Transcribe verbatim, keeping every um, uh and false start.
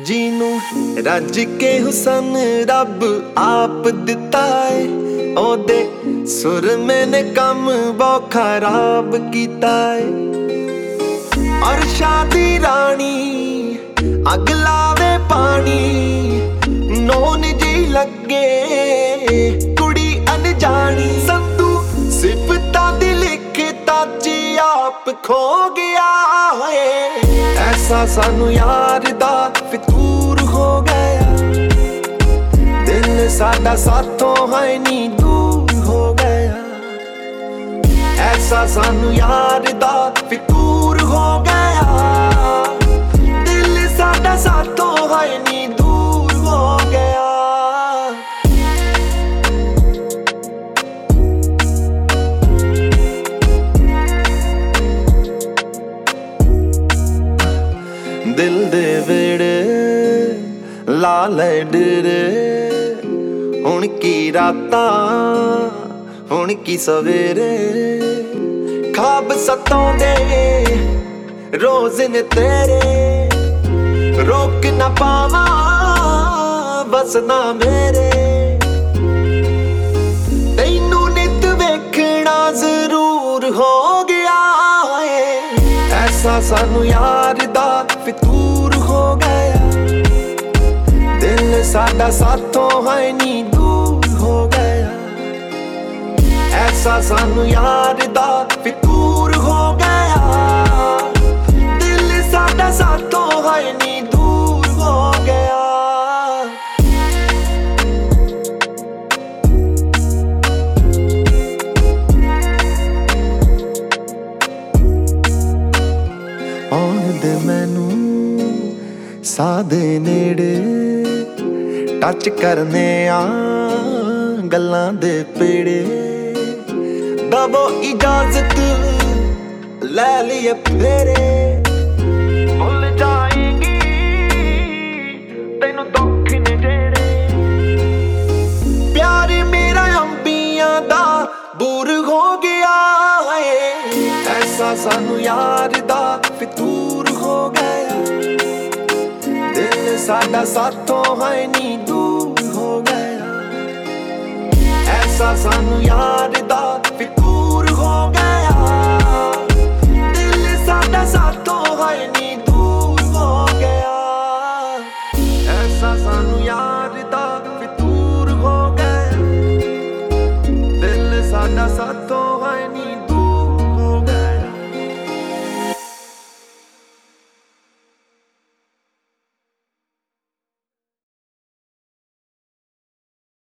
ਜਿਹਨੂੰ ਰੱਜ ਕੇ ਹੁਸਨ ਰੱਬ ਆਪ ਦਿੱਤਾ ਏ, ਉਹਦੇ ਸੁਰ ਮੈਨੇ ਕੰਮ ਬਹੁਤ ਖਰਾਬ ਕੀਤਾ ਏ। ਅਰਸ਼ਾਂ ਦੀ ਰਾਣੀ ਅੱਗ ਲਾਵੇ ਪਾਣੀ, ਨੌਨ ਜੀ ਲੱਗੇ ਕੁੜੀ ਅਣਜਾਣੀ। ਸੰਧੂ ਸਿਫਤਾਂ ਦੀ ਲਿਖਤਾ ਜੀ ਆਪ ਖੋ ਗਿਆ ਏ, ਐਸਾ ਸਾਨੂੰ ਯਾਰ ਦਾ ਫਿਤੂਰ ਹੋ ਗਿਆ। ਦਿਲ ਸਾਡਾ ਸਾਥੋਂ ਹੈ ਨੀ ਦੂਰ ਹੋ ਗਿਆ, ਐਸਾ ਸਾਨੂੰ ਯਾਰ ਦਾ ਫਿਤੂਰ ਹੋ ਗਿਆ। ਦਿਲ ਸਾਡਾ ਸਾਥੋਂ ਹੈ ਨੀ ਦੂਰ ਹੋ ਗਿਆ। ਦਿਲ ਦੇ ਵੇੜੇ ਲਾ ਲੈ ਡੇਰੇ, ਹੁਣ ਕੀ ਰਾਤਾਂ ਹੁਣ ਕੀ ਸਵੇਰੇ। ਖਾਬ ਸਤਾਉਂਦੇ ਰੋਜ਼ ਨੇ ਤੇਰੇ, ਰੋਕ ਨਾ ਪਾਵਾਂ ਬਸ ਨਾ ਮੇਰੇ। ਤੈਨੂੰ ਨਿਤ ਵੇਖਣਾ ਜ਼ਰੂਰ ਹੋ ਗਿਆ ਏ, ਐਸਾ ਸਾਨੂੰ ਯਾਰ ਦਾ ਫਿਤੂਰ ਹੋ ਗਿਆ। ਦਿਲ ਸਾਡਾ ਸਾਥੋਂ ਹੈ ਨੀ ਦੂਰ ਹੋ ਗਿਆ, ਐਸਾ ਸਾਨੂੰ ਯਾਰ ਦਾ ਫਿਤੂਰ ਹੋ ਗਿਆ। ਦਿਲ ਸਾਡਾ ਸਾਥੋਂ ਹੈ ਨੀ ਦੂਰ ਹੋ ਗਿਆ। ਆਉਣ ਦੇ ਮੈਨੂੰ ਸਾਹ ਦੇ ਨੇੜੇ, ਟੱਚ ਕਰਨੇ ਆ ਗੱਲਾਂ ਦੇ ਪੇੜੇ। ਦਵੋ ਇਜਾਜ਼ਤ ਲੈ ਲਈਏ ਫੇਰੇ, ਭੁੱਲ ਜਾਏਗੀ ਤੈਨੂੰ ਦੁੱਖ ਨੇ ਜਿਹੜੇ। ਪਿਆਰ ਮੇਰਾ ਅੰਬੀਆਂ ਦਾ ਬੂਰ ਹੋ ਗਿਆ ਏ, ਐਸਾ ਸਾਨੂੰ ਯਾਰ ਦਾ ਫਿਤੂਰ ਹੋ ਗਿਆ। ਦਿਲ ਸਾਡਾ ਸਾਥੋਂ ਹੈ ਨੀ ਦੂਰ ਹੋ ਗਿਆ, ਐਸਾ ਸਾਨੂੰ ਯਾਰ ਦਾ ਫਿਤੂਰ ਹੋ ਗਿਆ। ਦਿਲ ਸਾਡਾ ਸਾਥੋਂ ਹੈ ਨੀ ਦੂਰ ਹੋ ਗਿਆ, ਐਸਾ ਸਾਨੂੰ ਯਾਰ ਦਾ ਫਿਤੂਰ ਹੋ ਗਿਆ। ਦਿਲ ਸਾਡਾ ਸਾਥੋਂ